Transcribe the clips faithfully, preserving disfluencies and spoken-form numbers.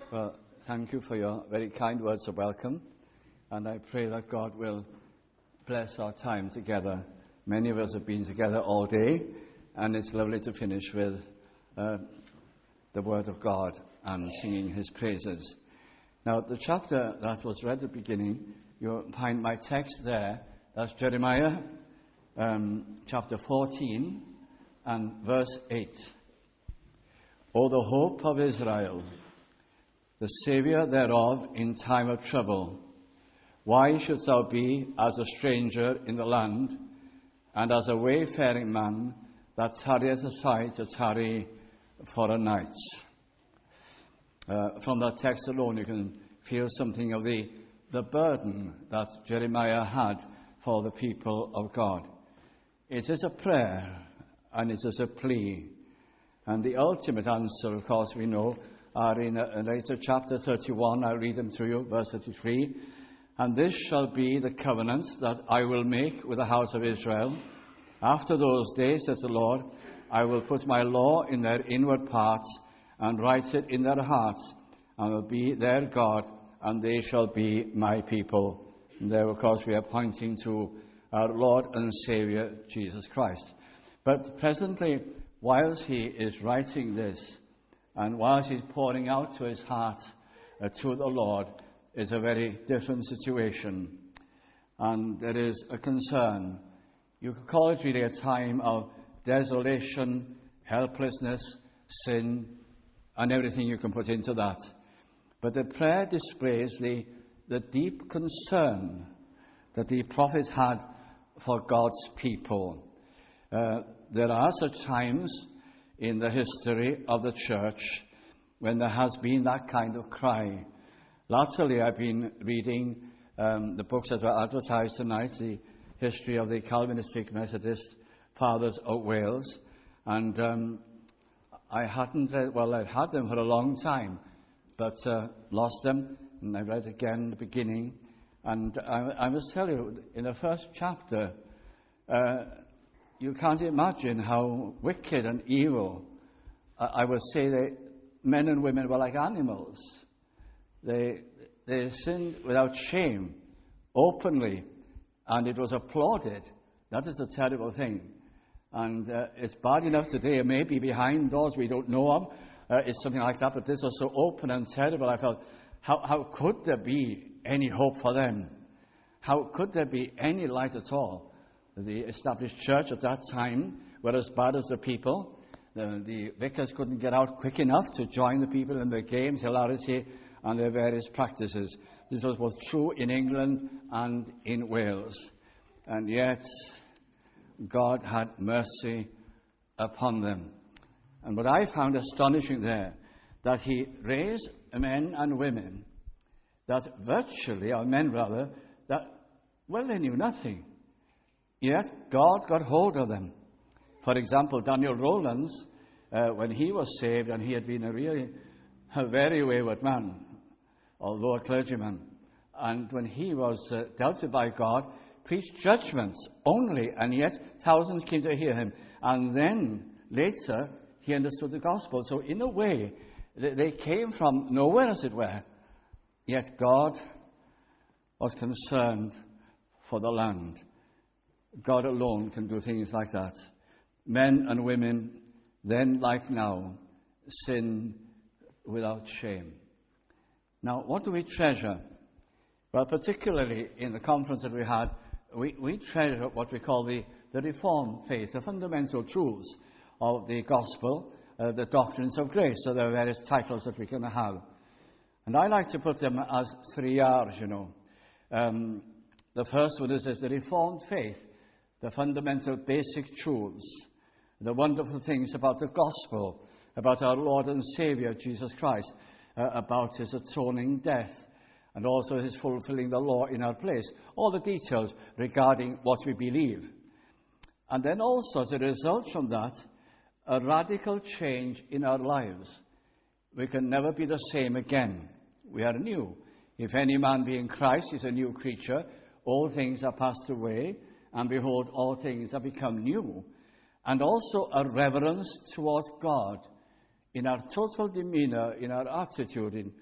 Well, thank you for your very kind words of welcome, and I pray that God will bless our time together. Many of us have been together all day, and it's lovely to finish with uh, the Word of God and singing His praises. Now, the chapter that was read at the beginning, you'll find my text there. That's Jeremiah um, chapter fourteen and verse eight. O the hope of Israel, the Saviour thereof in time of trouble, why shouldst thou be as a stranger in the land, and as a wayfaring man that tarrieth aside to tarry for a night? Uh, from that text alone, you can feel something of the, the burden that Jeremiah had for the people of God. It is a prayer, and it is a plea. And the ultimate answer, of course, we know, are in a, a later chapter thirty-one. I'll read them to you, verse thirty-three. And this shall be the covenant that I will make with the house of Israel. After those days, says the Lord, I will put my law in their inward parts and write it in their hearts, and will be their God, and they shall be my people. And there, of course, we are pointing to our Lord and Saviour, Jesus Christ. But presently, whilst he is writing this, and whilst he's pouring out to his heart uh, to the Lord, it's a very different situation. And there is a concern. You could call it really a time of desolation, helplessness, sin, and everything you can put into that. But the prayer displays the, the deep concern that the prophet had for God's people. Uh, there are such times in the history of the church when there has been that kind of cry. Latterly, I've been reading um, the books that were advertised tonight, the history of the Calvinistic Methodist Fathers of Wales, and um, I hadn't read, well, I'd had them for a long time, but uh, lost them, and I read again at the beginning, and I, I must tell you, in the first chapter, uh, you can't imagine how wicked and evil, uh, I would say that men and women were like animals. They, they sinned without shame, openly, and it was applauded. That is a terrible thing. And uh, it's bad enough today, maybe behind doors we don't know of, uh, it's something like that, but this was so open and terrible. I felt, how, how could there be any hope for them? How could there be any light at all? The established church at that time were as bad as the people. The, the vicars couldn't get out quick enough to join the people in their games, hilarity, and their various practices. This was both true in England and in Wales. And yet, God had mercy upon them. And what I found astonishing there, that he raised men and women that virtually, or men rather, that, well, they knew nothing. Yet God got hold of them. For example, Daniel Rowlands, uh, when he was saved, and he had been a really, a very wayward man, although a clergyman, and when he was uh, dealt with by God, preached judgments only, and yet thousands came to hear him. And then, later, he understood the gospel. So in a way, they, they came from nowhere, as it were. Yet God was concerned for the land. God alone can do things like that. Men and women, then like now, sin without shame. Now, what do we treasure? Well, particularly in the conference that we had, we, we treasure what we call the, the Reformed faith, the fundamental truths of the gospel, uh, the doctrines of grace. So there are various titles that we can have. And I like to put them as three R's, you know. Um, the first one is, is the Reformed faith. The fundamental basic truths, the wonderful things about the gospel, about our Lord and Saviour, Jesus Christ, uh, about his atoning death, and also his fulfilling the law in our place. All the details regarding what we believe. And then also, as a result from that, a radical change in our lives. We can never be the same again. We are new. If any man be in Christ, he is a new creature. All things are passed away, and behold, all things have become new. And also a reverence towards God in our total demeanour, in our attitude, in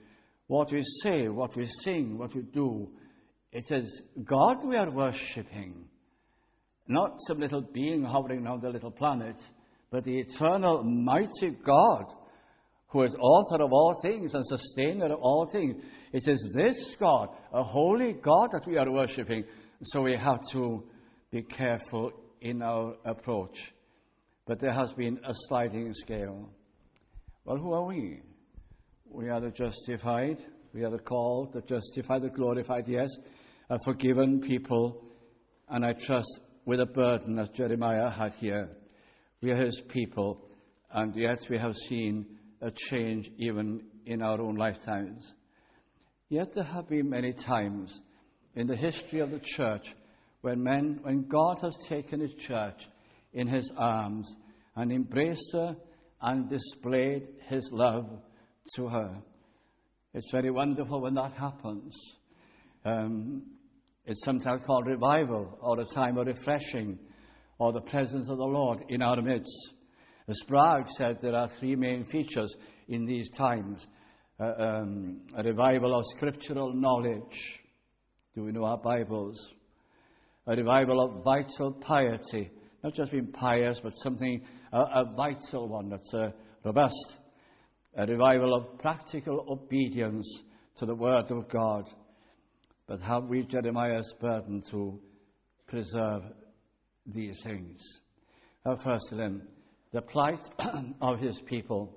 what we say, what we sing, what we do, it is God we are worshipping. Not some little being hovering around the little planet, but the eternal, mighty God, who is author of all things and sustainer of all things. It is this God, a holy God, that we are worshipping. So we have to be careful in our approach. But there has been a sliding scale. Well, who are we? We are the justified. We are the called, the justified, the glorified, yes, a forgiven people. And I trust with a burden, as Jeremiah had here. We are his people, and yet we have seen a change even in our own lifetimes. Yet there have been many times in the history of the church when men, when God has taken his church in his arms and embraced her and displayed his love to her. It's very wonderful when that happens. Um, it's sometimes called revival, or a time of refreshing, or the presence of the Lord in our midst. As Sprague said, there are three main features in these times. Uh, um, a revival of scriptural knowledge. Do we know our Bibles? A revival of vital piety. Not just being pious, but something, a, a vital one that's uh, robust. A revival of practical obedience to the Word of God. But have we Jeremiah's burden to preserve these things? Now, first then, the plight of his people.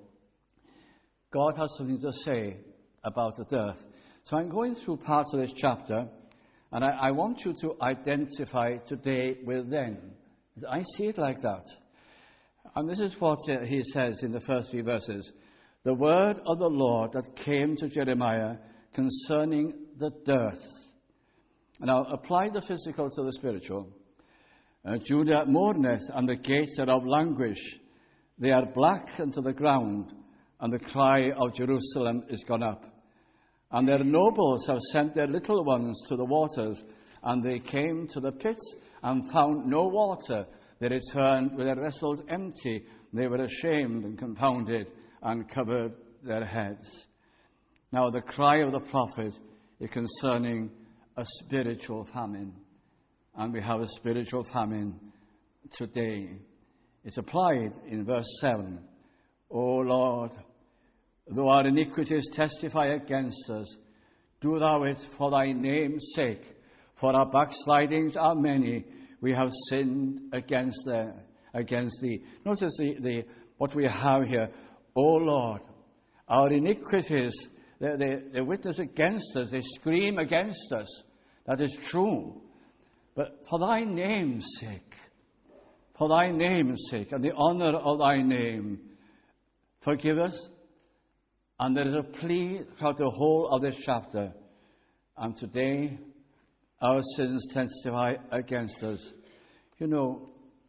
God has something to say about the dearth. So I'm going through parts of this chapter, and I, I want you to identify today with then. I see it like that. And this is what uh, he says in the first three verses. The word of the Lord that came to Jeremiah concerning the dearth. Now, apply the physical to the spiritual. Uh, Judah mourneth, and the gates thereof languish. They are black unto the ground, and the cry of Jerusalem is gone up. And their nobles have sent their little ones to the waters, and they came to the pits and found no water. They returned with their vessels empty. They were ashamed and confounded, and covered their heads. Now the cry of the prophet is concerning a spiritual famine. And we have a spiritual famine today. It's applied in verse seven. O Lord, though our iniquities testify against us, do thou it for thy name's sake. For our backslidings are many. We have sinned against, the, against thee. Notice the, the, what we have here. O Lord, our iniquities, they, they, they witness against us. They scream against us. That is true. But for thy name's sake, for thy name's sake, and the honor of thy name, forgive us. And there is a plea throughout the whole of this chapter. And today, our sins testify against us. You know,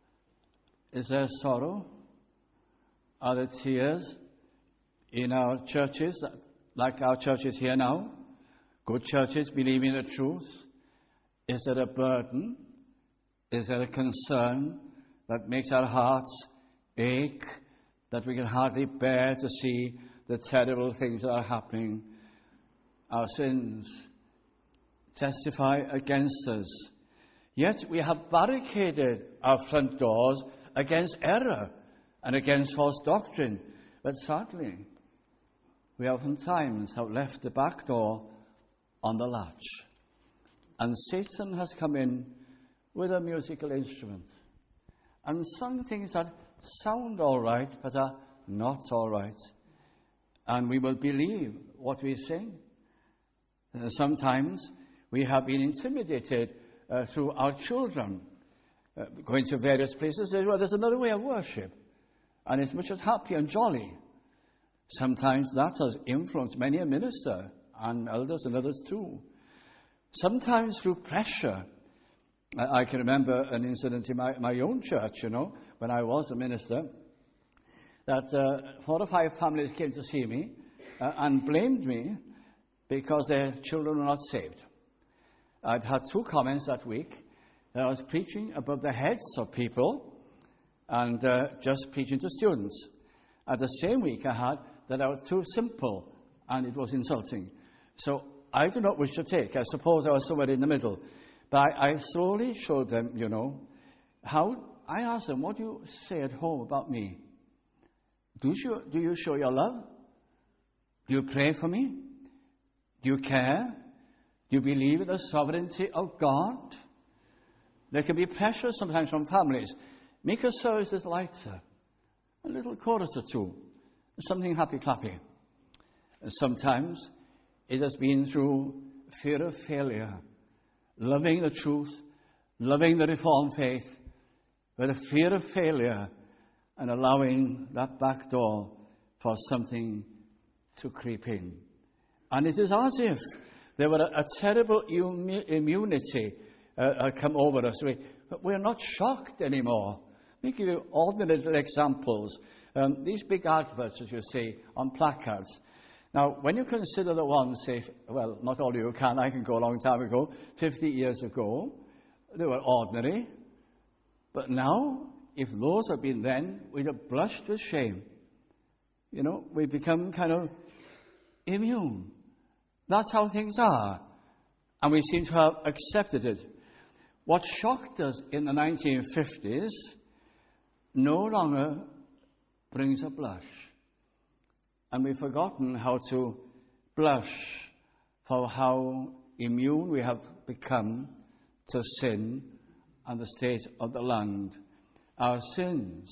is there sorrow? Are there tears in our churches, like our churches here now? Good churches believing the truth? Is there a burden? Is there a concern that makes our hearts ache, that we can hardly bear to see the terrible things that are happening? Our sins testify against us. Yet we have barricaded our front doors against error and against false doctrine. But sadly, we oftentimes have left the back door on the latch. And Satan has come in with a musical instrument and sung things that sound all right, but are not all right. And we will believe what we sing. Uh, sometimes we have been intimidated uh, through our children uh, going to various places. Say, well, there's another way of worship, and it's much as happy and jolly. Sometimes that has influenced many a minister and elders and others too. Sometimes through pressure. I, I can remember an incident in my, my own church, you know, when I was a minister, that uh, four or five families came to see me uh, and blamed me because their children were not saved. I'd had two comments that week. I was preaching above the heads of people and uh, just preaching to students. At the same week I had that I was too simple and it was insulting. So I do not wish to take. I suppose I was somewhere in the middle. But I, I slowly showed them, you know, how I asked them, what do you say at home about me? Do you, do you show your love? Do you pray for me? Do you care? Do you believe in the sovereignty of God? There can be pressure sometimes from families. Make your services lighter. A little chorus or two. Something happy-clappy. And sometimes it has been through fear of failure. Loving the truth. Loving the Reformed faith. But a fear of failure and allowing that back door for something to creep in. And it is as if there were a, a terrible immu- immunity uh, uh, come over us. We, we're not shocked anymore. Let me give you ordinary little examples. Um, these big adverts, as you see, on placards. Now, when you consider the ones, say, well, not all of you can, I can go a long time ago, fifty years ago, they were ordinary. But now, if those had been then, we'd have blushed with shame. You know, we become kind of immune. That's how things are. And we seem to have accepted it. What shocked us in the nineteen fifties no longer brings a blush. And we've forgotten how to blush for how immune we have become to sin and the state of the land. Our sins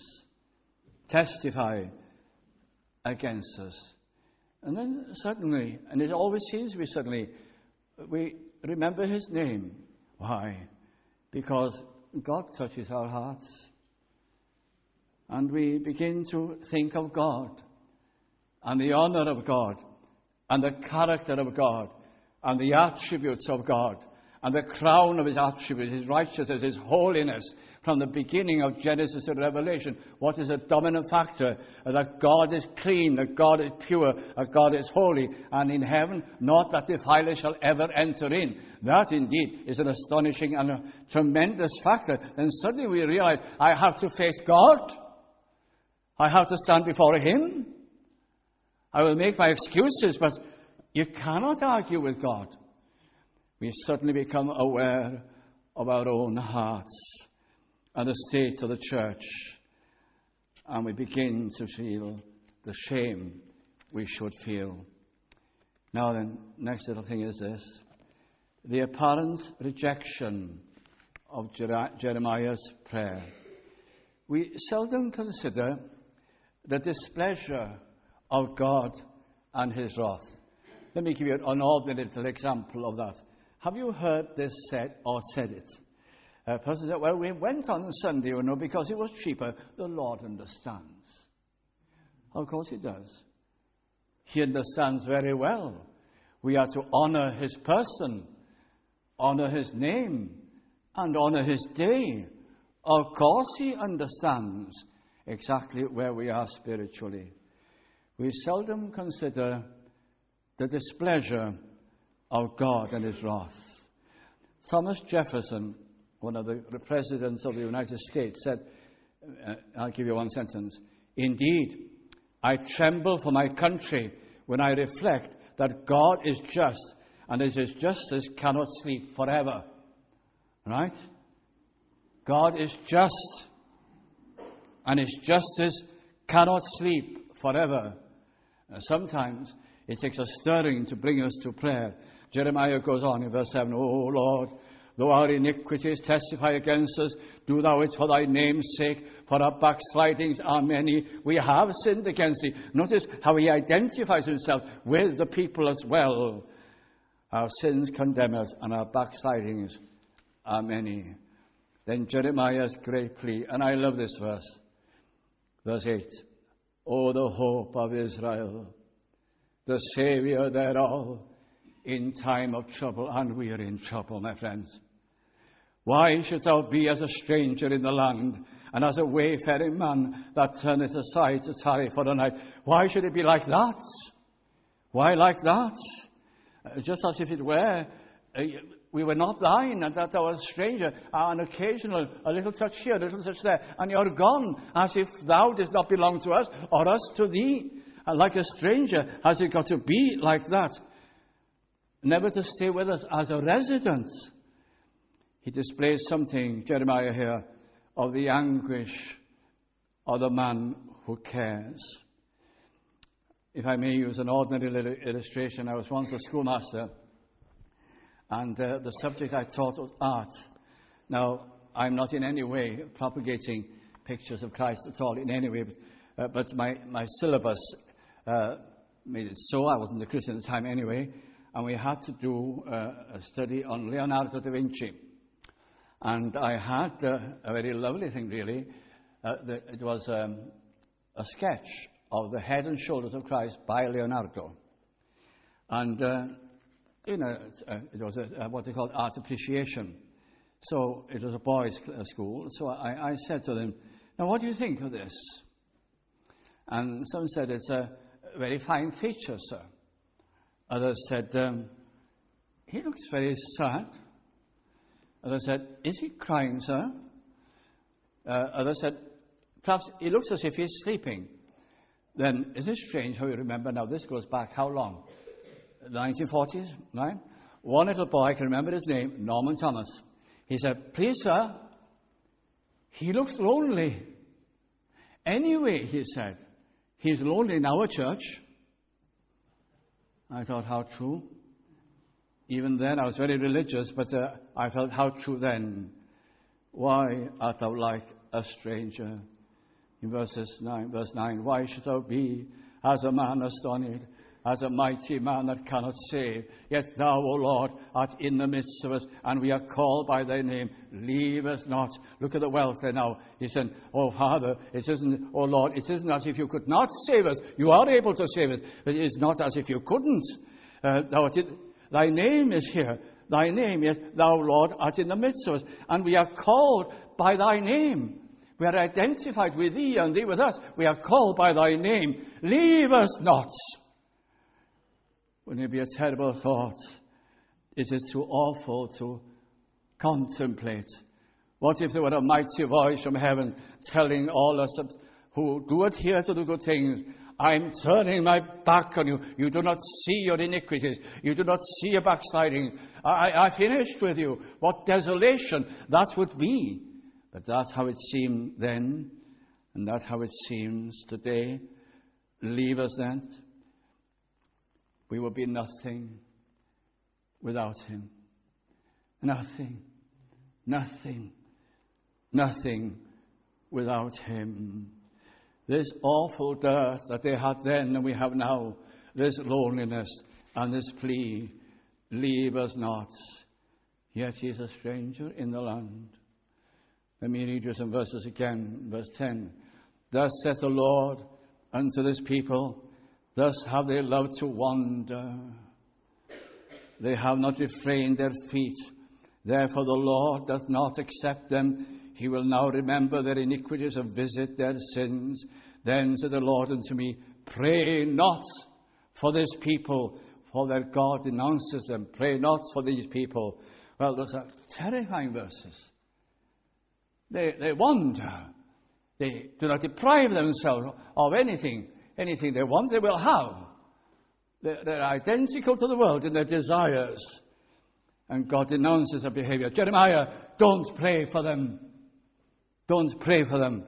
testify against us. And then suddenly, and it always seems to be suddenly, we remember his name. Why? Because God touches our hearts. And we begin to think of God and the honor of God and the character of God and the attributes of God and the crown of his attributes, his righteousness, his holiness, from the beginning of Genesis to Revelation. What is a dominant factor? That God is clean, that God is pure, that God is holy, and in heaven, not that defilers shall ever enter in. That indeed is an astonishing and a tremendous factor. Then suddenly we realize, I have to face God. I have to stand before him. I will make my excuses, but you cannot argue with God. We suddenly become aware of our own hearts and the state of the church, and we begin to feel the shame we should feel. Now then, next little thing is this. The apparent rejection of Jer- Jeremiah's prayer. We seldom consider the displeasure of God and his wrath. Let me give you an ordinary little example of that. Have you heard this said or said it? A person said, well, we went on Sunday, you know, because it was cheaper. The Lord understands. Of course he does. He understands very well. We are to honor his person, honor his name, and honor his day. Of course he understands exactly where we are spiritually. We seldom consider the displeasure of God and his wrath. Thomas Jefferson, one of the presidents of the United States, said, uh, I'll give you one sentence, "Indeed, I tremble for my country when I reflect that God is just, and as his justice cannot sleep forever." Right? God is just, and his justice cannot sleep forever. Uh, sometimes it takes a stirring to bring us to prayer. Jeremiah goes on in verse seven, "O Lord, though our iniquities testify against us, do thou it for thy name's sake, for our backslidings are many. We have sinned against thee." Notice how he identifies himself with the people as well. Our sins condemn us, and our backslidings are many. Then Jeremiah's great plea, and I love this verse, verse eight. "O the hope of Israel, the Saviour thereof, in time of trouble." And we are in trouble, my friends. "Why shouldst thou be as a stranger in the land, and as a wayfaring man that turneth aside to tarry for the night?" Why should it be like that? Why like that? Uh, just as if it were, uh, we were not thine, and that thou art a stranger, an occasional, a little touch here, a little touch there, and you're gone, as if thou didst not belong to us, or us to thee. And like a stranger, has it got to be like that? never to stay with us as a resident. He displays something, Jeremiah here, of the anguish of the man who cares. If I may use an ordinary little illustration, I was once a schoolmaster, and uh, the subject I taught was art. Now, I'm not in any way propagating pictures of Christ at all, in any way, but, uh, but my, my syllabus uh, made it so. I wasn't a Christian at the time anyway, and we had to do uh, a study on Leonardo da Vinci. And I had uh, a very lovely thing, really. Uh, the, it was um, a sketch of the head and shoulders of Christ by Leonardo. And, uh, you know, uh, it was a, uh, what they called art appreciation. So it was a boys' school. So I, I said to them, now what do you think of this? And some said, it's a very fine feature, sir. Others said, um, he looks very sad. Others said, is he crying, sir? Uh, others said, perhaps he looks as if he's sleeping. Then, is it strange how you remember now? This goes back how long? The nineteen forties, right? One little boy, I can remember his name, Norman Thomas. He said, please, sir, he looks lonely. Anyway, he said, he's lonely in our church. I thought, how true. Even then, I was very religious, but uh, I felt how true then. Why art thou like a stranger? In verses nine, verse nine, why should thou be as a man astonished, as a mighty man that cannot save? Yet thou, O Lord, art in the midst of us, and we are called by thy name. Leave us not. Look at the wealth there now. He said, oh Father, it isn't, oh Lord, it isn't as if you could not save us. You are able to save us, but it is not as if you couldn't. Uh, thou art in, thy name is here. Thy name, yes, thou, Lord, art in the midst of us, and we are called by thy name. We are identified with thee and thee with us. We are called by thy name. Leave us not. Wouldn't it be a terrible thought? It is too awful to contemplate. What if there were a mighty voice from heaven telling all us who do adhere to the good things, I'm turning my back on you. You do not see your iniquities. You do not see your backsliding. I, I finished with you. What desolation that would be. But that's how it seemed then, and that's how it seems today. Leave us then. We will be nothing without him. Nothing, nothing, nothing without him. This awful dearth that they had then and we have now, this loneliness and this plea, leave us not. Yet he is a stranger in the land. Let me read you some verses again. Verse ten. Thus saith the Lord unto this people, thus have they loved to wander. They have not refrained their feet. Therefore the Lord doth not accept them. He will now remember their iniquities and visit their sins. Then said the Lord unto me, pray not for this people, for their God denounces them. Pray not for these people. Well, those are terrifying verses. They, they wander. They do not deprive themselves of anything. Anything they want, they will have. They're, they're identical to the world in their desires. And God denounces their behavior. Jeremiah, don't pray for them. Don't pray for them.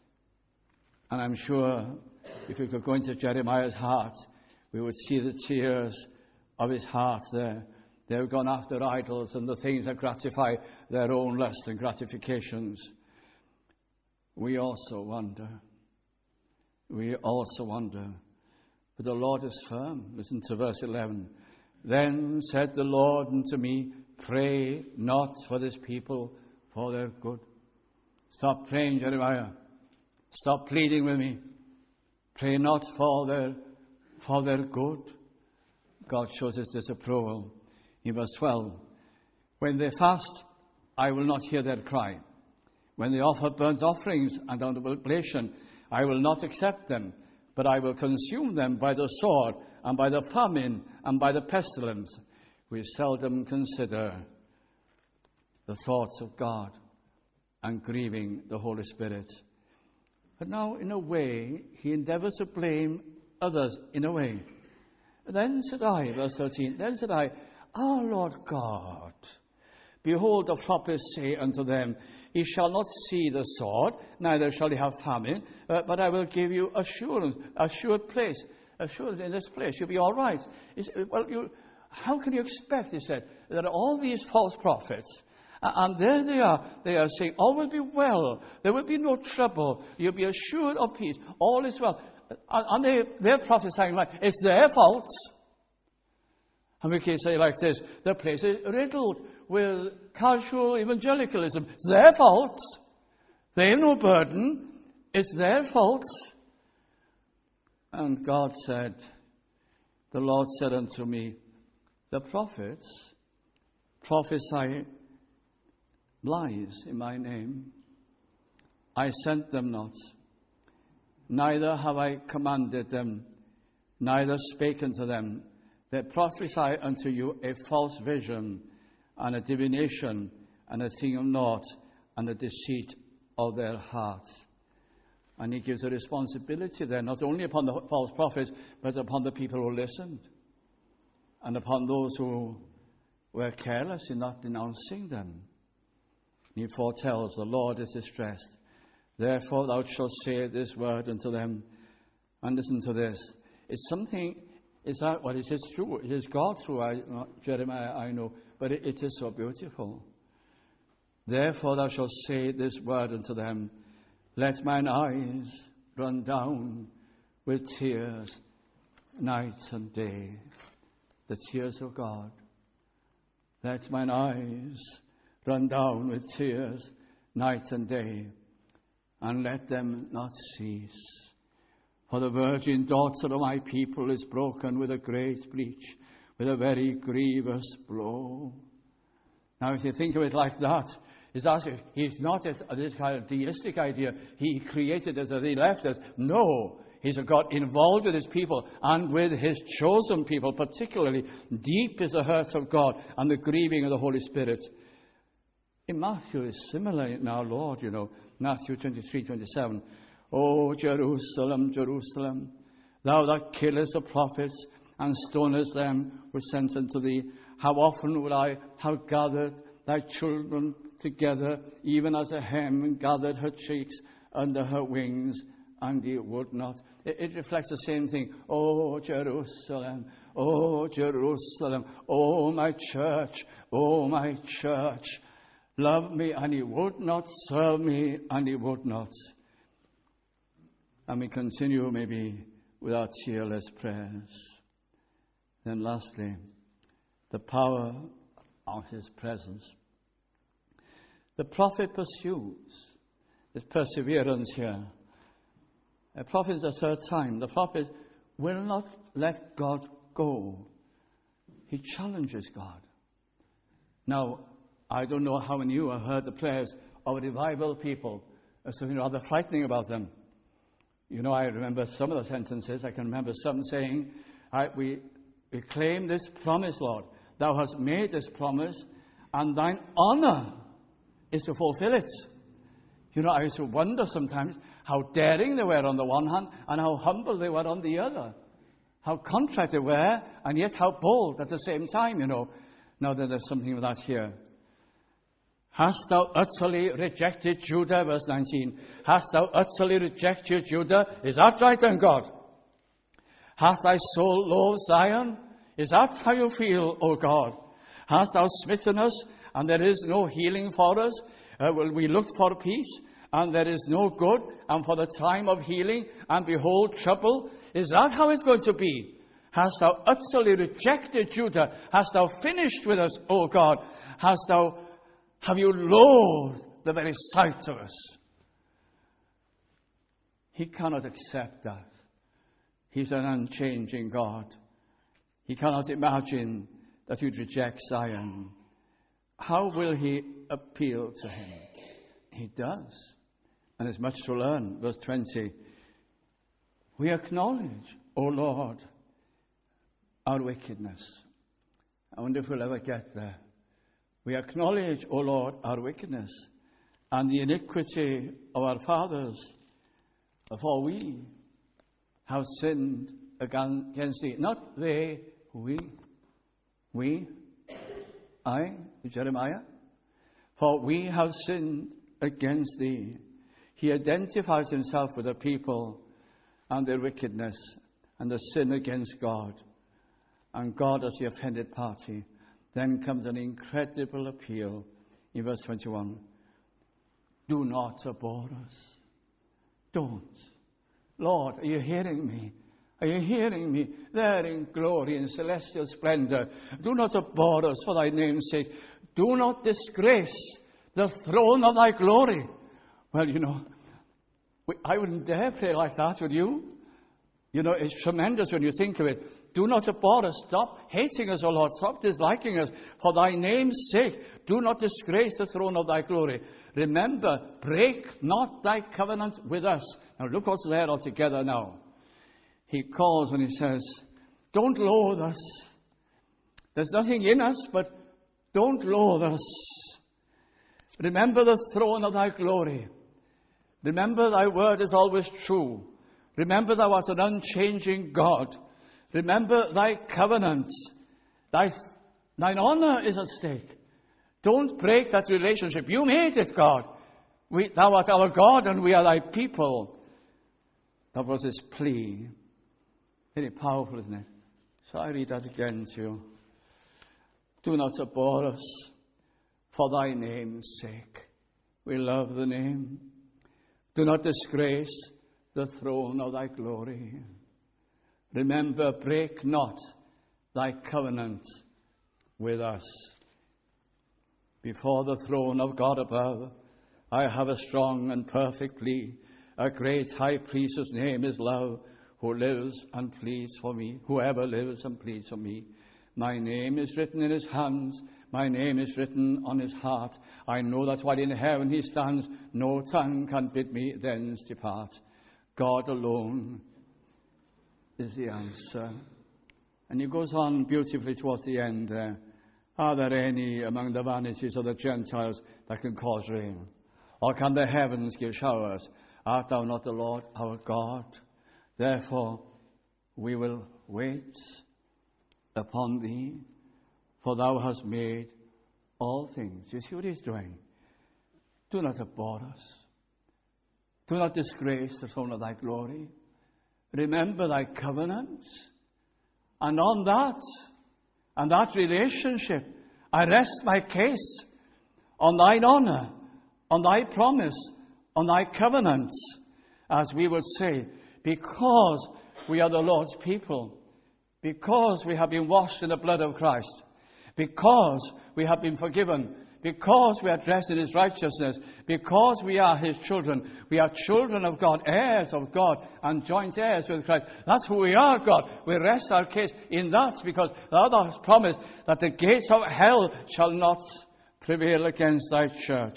And I'm sure if we could go into Jeremiah's heart, we would see the tears of his heart there. They've gone after idols and the things that gratify their own lust and gratifications. We also wonder. We also wonder. But the Lord is firm. Listen to verse eleven. Then said the Lord unto me, pray not for this people, for their good. Stop praying, Jeremiah. Stop pleading with me. Pray not for their, for their good. God shows his disapproval. In verse twelve, when they fast, I will not hear their cry. When they offer burnt offerings and oblation, I will not accept them, but I will consume them by the sword and by the famine and by the pestilence. We seldom consider the thoughts of God and grieving the Holy Spirit. But now, in a way, he endeavors to blame others in a way. Then said I, verse thirteen, then said I, Our Lord God, behold, the prophets say unto them, He shall not see the sword, neither shall he have famine, uh, but I will give you assurance, assured place. Assured in this place, you'll be all right. He said, well, you, how can you expect, he said, that all these false prophets, uh, and there they are, they are saying, all will be well, there will be no trouble, you'll be assured of peace, all is well. And, and they, they're prophesying like, it's their fault. And we can say like this, the place is riddled with casual evangelicalism. It's their fault. They have no burden. It's their fault. And God said, the Lord said unto me, the prophets prophesy lies in my name. I sent them not, neither have I commanded them, neither spake unto them. They prophesy unto you a false vision, and a divination, and a thing of naught, and a deceit of their hearts. And he gives a responsibility there, not only upon the false prophets, but upon the people who listened, and upon those who were careless in not denouncing them. And he foretells, the Lord is distressed. Therefore thou shalt say this word unto them. And listen to this. It's something, is that what it is true? It is God through I, Jeremiah, I know, but it, it is so beautiful. Therefore thou shalt say this word unto them. Let mine eyes run down with tears night and day. The tears of God. Let mine eyes run down with tears night and day, and let them not cease. For the virgin daughter of my people is broken with a great breach, with a very grievous blow. Now, if you think of it like that, it's as if he's not a, this kind of deistic idea. He created us and he left us. No, he's a God involved with his people and with his chosen people, particularly. Deep is the hurt of God and the grieving of the Holy Spirit. In Matthew, it's similar in our Lord, you know. Matthew twenty-three, twenty-seven. O Jerusalem, Jerusalem, thou that killest the prophets and stonest them who sent unto thee, how often would I have gathered thy children together, even as a hen gathered her chicks under her wings, and ye would not. It, it reflects the same thing. O Jerusalem, O Jerusalem, O my church, O my church, love me, and ye would not, serve me, and ye would not. And we continue maybe with our tearless prayers. Then lastly, the power of his presence. The prophet pursues. There's perseverance here. A prophet is the third time. The prophet will not let God go. He challenges God. Now, I don't know how many of you have heard the prayers of revival people. There's something rather frightening about them. You know, I remember some of the sentences. I can remember some saying, I, we, we claim this promise, Lord. Thou hast made this promise, and thine honor is to fulfill it. You know, I used to wonder sometimes how daring they were on the one hand, and how humble they were on the other. How contrite they were, and yet how bold at the same time, you know. Now that there's something of that here. Hast thou utterly rejected Judah? Verse nineteen. Hast thou utterly rejected Judah? Is that right then, God? Hath thy soul loathed Zion? Is that how you feel, O God? Hast thou smitten us, and there is no healing for us? Uh, will we look for peace, and there is no good, and for the time of healing, and behold trouble? Is that how it's going to be? Hast thou utterly rejected Judah? Hast thou finished with us, O God? Hast thou Have you loathed the very sight of us? He cannot accept that. He's an unchanging God. He cannot imagine that you'd reject Zion. How will he appeal to him? He does. And there's much to learn. Verse twenty. We acknowledge, O Lord, our wickedness. I wonder if we'll ever get there. We acknowledge, O Lord, our wickedness and the iniquity of our fathers, for we have sinned against thee. Not they, we. We. I, Jeremiah, for we have sinned against thee. He identifies himself with the people and their wickedness and the sin against God. And God as the offended party. Then comes an incredible appeal in verse twenty-one. Do not abhor us. Don't. Lord, are you hearing me? Are you hearing me? There in glory and celestial splendor. Do not abhor us for thy name's sake. Do not disgrace the throne of thy glory. Well, you know, I wouldn't dare pray like that, would you? You know, it's tremendous when you think of it. Do not abhor us. Stop hating us, O Lord. Stop disliking us. For thy name's sake, do not disgrace the throne of thy glory. Remember, break not thy covenant with us. Now look what's there altogether now. He calls and he says, don't loathe us. There's nothing in us, but don't loathe us. Remember the throne of thy glory. Remember thy word is always true. Remember thou art an unchanging God. Remember thy covenant. Thy, thine honor is at stake. Don't break that relationship. You made it, God. We, thou art our God and we are thy people. That was his plea. Very powerful, isn't it? So I read that again to you. Do not abhor us for thy name's sake. We love the name. Do not disgrace the throne of thy glory. Remember, break not thy covenant with us. Before the throne of God above, I have a strong and perfect plea. A great high priest whose name is love, who lives and pleads for me, whoever lives and pleads for me. My name is written in his hands. My name is written on his heart. I know that while in heaven he stands, no tongue can bid me thence depart. God alone is the answer. And he goes on beautifully towards the end there. Are there any among the vanities of the Gentiles that can cause rain? Or can the heavens give showers? Art thou not the Lord our God? Therefore we will wait upon thee, for thou hast made all things. You see what he's doing? Do not abhor us. Do not disgrace the throne of thy glory. Remember thy covenants. And on that, and that relationship, I rest my case on thine honor, on thy promise, on thy covenants, as we would say, because we are the Lord's people, because we have been washed in the blood of Christ, because we have been forgiven, because we are dressed in his righteousness, because we are his children. We are children of God, heirs of God, and joint heirs with Christ. That's who we are, God. We rest our case in that, because thou hast promised that the gates of hell shall not prevail against thy church.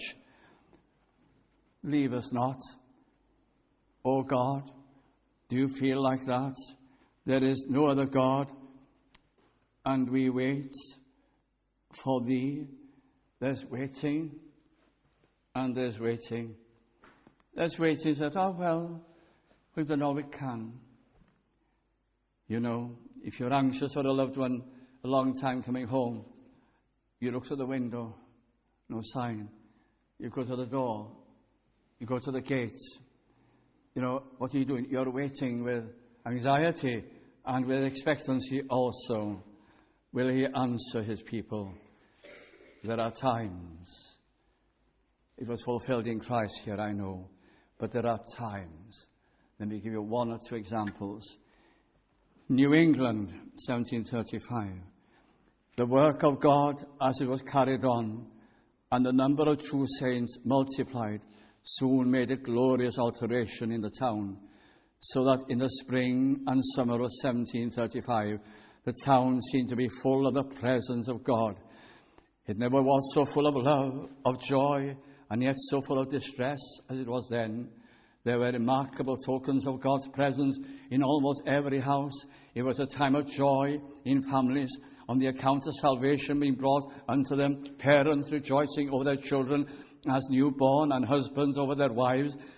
Leave us not, O God. Do you feel like that? There is no other God, and we wait for thee. There's waiting, and there's waiting. There's waiting that, oh, well, we've done all we can. You know, if you're anxious for a loved one a long time coming home, you look to the window, no sign. You go to the door, you go to the gate. You know, what are you doing? You're waiting with anxiety and with expectancy also. Will he answer his people? There are times. It was fulfilled in Christ here, I know. But there are times. Let me give you one or two examples. New England, seventeen thirty-five. The work of God as it was carried on, and the number of true saints multiplied, soon made a glorious alteration in the town, so that in the spring and summer of seventeen thirty-five, the town seemed to be full of the presence of God. It never was so full of love, of joy, and yet so full of distress as it was then. There were remarkable tokens of God's presence in almost every house. It was a time of joy in families on the account of salvation being brought unto them, parents rejoicing over their children as newborn, and husbands over their wives,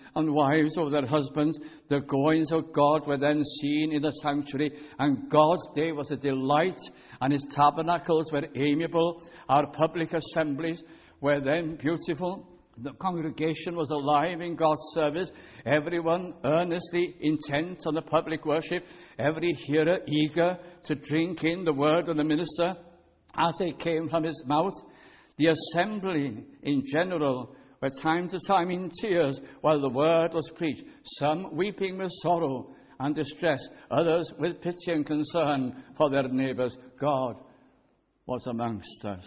and wives over their husbands. The goings of God were then seen in the sanctuary, and God's day was a delight, and his tabernacles were amiable. Our public assemblies were then beautiful. The congregation was alive in God's service, everyone earnestly intent on the public worship, every hearer eager to drink in the word of the minister as it came from his mouth. The assembly in general were time to time in tears while the word was preached, some weeping with sorrow and distress, others with pity and concern for their neighbours. God was amongst us.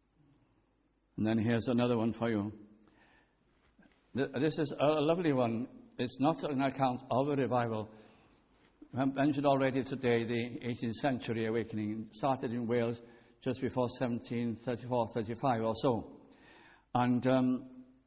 And then here's another one for you. This is a lovely one. It's not an account of a revival. I mentioned already today the eighteenth century awakening started in Wales just before seventeen thirty-four thirty-five or so. And um,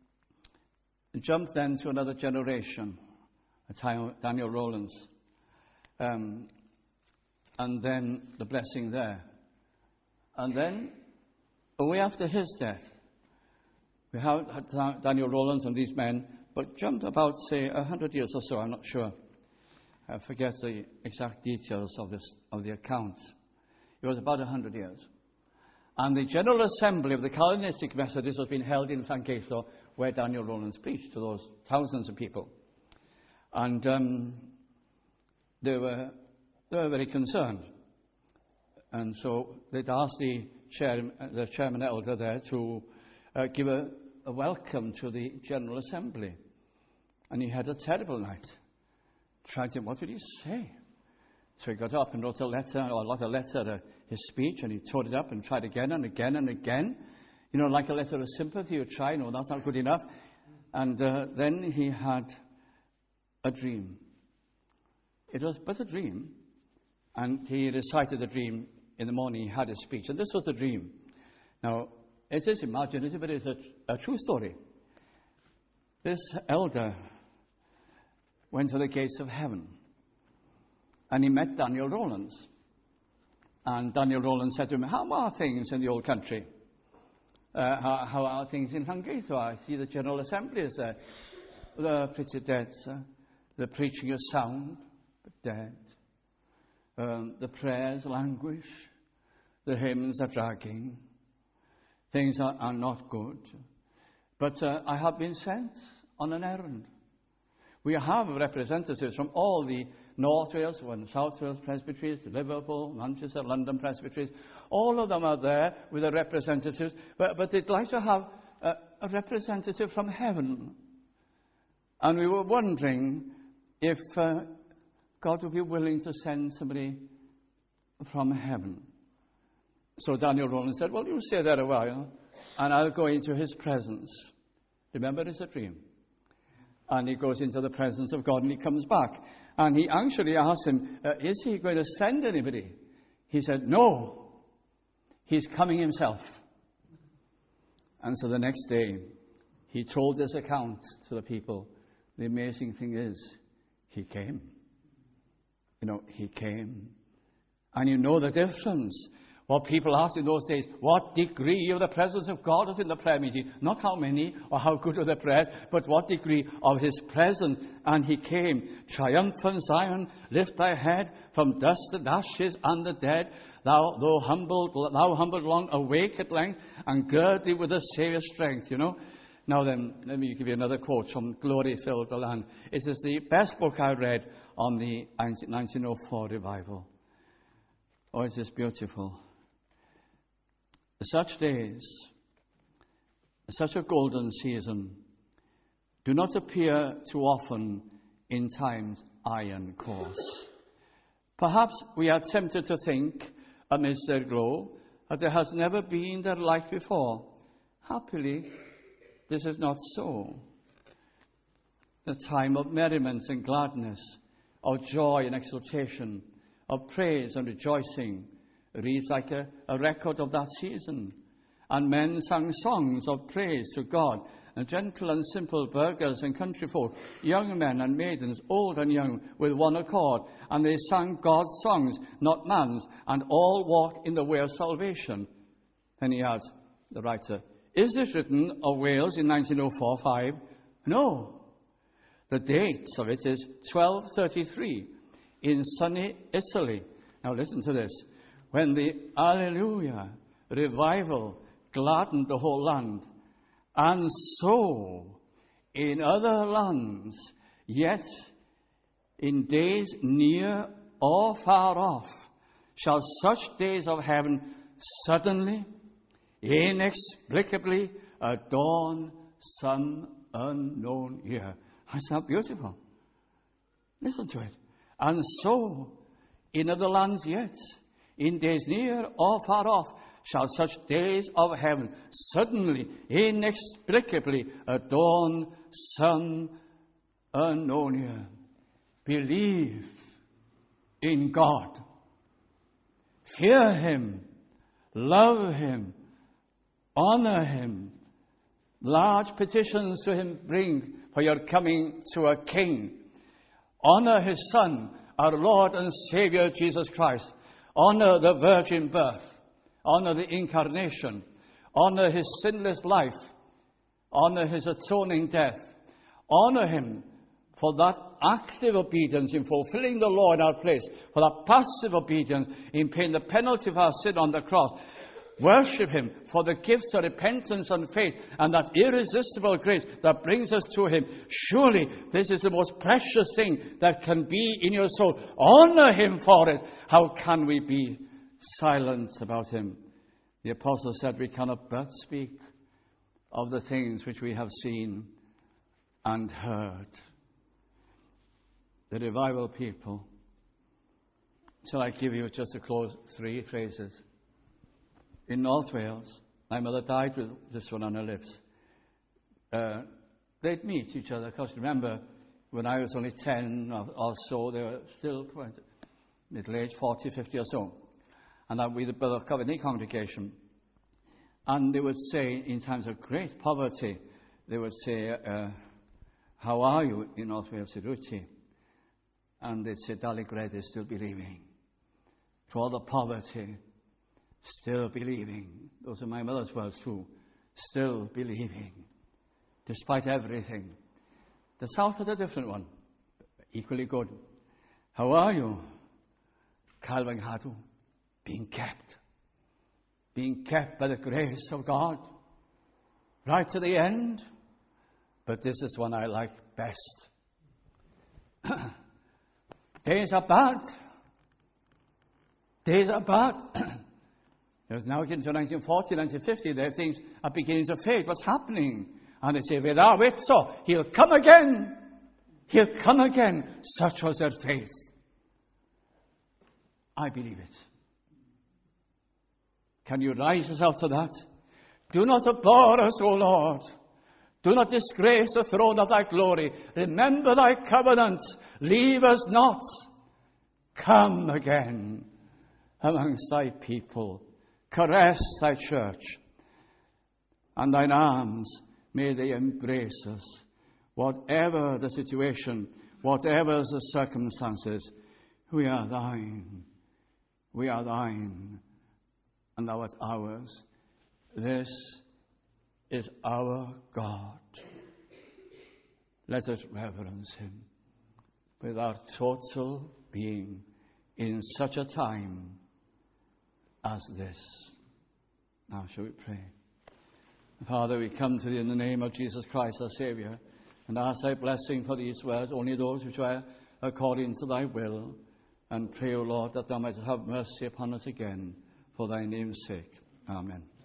jumped then to another generation, a time of Daniel Rowlands. Um, and then the blessing there. And then, away after his death, we have Daniel Rowlands and these men, but jumped about, say, a hundred years or so, I'm not sure. I forget the exact details of this of the account. It was about a hundred years. And the General Assembly of the Calvinistic Methodists has been held in Llangeitho, where Daniel Rowlands preached to those thousands of people. And um, they were they were very concerned. And so they'd asked the, chair, the chairman elder there to uh, give a, a welcome to the General Assembly. And he had a terrible night. Tried to, what did he say? So he got up and wrote a letter, or wrote a letter to his speech, and he tore it up and tried again and again and again. You know, like a letter of sympathy, you try, no, that's not good enough. And uh, then he had a dream. It was but a dream. And he recited the dream in the morning. He had his speech. And this was the dream. Now, it is imaginative, but it's a, a true story. This elder went to the gates of heaven. And he met Daniel Rowlands. And Daniel Rowlands said to him, how are things in the old country? Uh, how, how are things in Llangeitho? I see the General Assembly is there. They're pretty dead, sir. The preaching is sound, but dead. Um, the prayers languish. The hymns are dragging. Things are, are not good. But uh, I have been sent on an errand. We have representatives from all the North Wales and South Wales presbyteries, Liverpool, Manchester, London presbyteries. All of them are there with the representatives, but, but they'd like to have a, a representative from heaven. And we were wondering if uh, God would be willing to send somebody from heaven. So Daniel Rowlands said, well, you stay there a while, and I'll go into his presence. Remember, it's a dream. And he goes into the presence of God, and he comes back. And he actually asked him, uh, is he going to send anybody? He said, no. He's coming himself. And so the next day, he told this account to the people. The amazing thing is, he came. You know, he came. And you know the difference. What people asked in those days, what degree of the presence of God was in the prayer meeting? Not how many or how good were the prayers, but what degree of his presence. And he came. Triumphant Zion, lift thy head from dust and ashes and the dead. Thou, though humbled, thou humbled long, awake at length, and gird thee with the Saviour's strength, you know. Now then, let me give you another quote from Glory Filled the Land. It is the best book I read on the nineteen oh four revival. Oh, it is beautiful. Such days, such a golden season, do not appear too often in time's iron course. Perhaps we are tempted to think, amidst their glow, that there has never been their like before. Happily, this is not so. The time of merriment and gladness, of joy and exultation, of praise and rejoicing, reads like a, a record of that season. And men sang songs of praise to God, and gentle and simple burghers and country folk, young men and maidens, old and young, with one accord. And they sang God's songs, not man's, and all walked in the way of salvation. Then he adds, the writer, is this written of Wales in nineteen oh four five? No. The date of it is twelve thirty-three in sunny Italy. Now listen to this. When the Alleluia revival gladdened the whole land, and so in other lands, yet in days near or far off, shall such days of heaven suddenly, inexplicably adorn some unknown year. Isn't that beautiful? Listen to it. And so, in other lands yet, in days near or far off, shall such days of heaven suddenly, inexplicably adorn some unknown year. Believe in God. Fear Him. Love Him. Honor Him. Large petitions to Him bring, for you're coming to a King. Honor His Son, our Lord and Savior Jesus Christ. Honor the virgin birth. Honor the incarnation. Honor His sinless life. Honor His atoning death. Honor Him for that active obedience in fulfilling the law in our place, for that passive obedience in paying the penalty of our sin on the cross. Worship Him for the gifts of repentance and faith and that irresistible grace that brings us to Him. Surely this is the most precious thing that can be in your soul. Honor Him for it. How can we be silent about Him? The Apostle said we cannot but speak of the things which we have seen and heard. The revival people. Shall I give you just to close three phrases? In North Wales, my mother died with this one on her lips. Uh, they'd meet each other. Because remember, when I was only ten or, or so, they were still quite middle-aged, forty, fifty or so. And I'd be the brother of Covenant congregation. And they would say, in times of great poverty, they would say, uh, how are you in North Wales, Ruchi? And they'd say, Darling Greg is still believing. For all the poverty, still believing. Those are my mother's words too. Still believing. Despite everything. The South had a different one. Equally good. How are you? Calvin Hadu. Being kept. Being kept by the grace of God. Right to the end. But this is one I like best. Days are bad. Days are bad. There's now into nineteen forty, nineteen fifty, there things are beginning to fade. What's happening? And they say, Veda Vitso, He'll come again. He'll come again. Such was their faith. I believe it. Can you rise yourself to that? Do not abhor us, O Lord. Do not disgrace the throne of thy glory. Remember thy covenant. Leave us not. Come again amongst thy people. Caress thy church. And thine arms, may they embrace us. Whatever the situation, whatever the circumstances, we are thine. We are thine. And thou art ours. This is our God. Let us reverence Him with our total being in such a time as this. Now shall we pray? Father, we come to Thee in the name of Jesus Christ, our Saviour, and ask Thy blessing for these words, only those which are according to Thy will, and pray, O Lord, that Thou mightest have mercy upon us again, for Thy name's sake. Amen.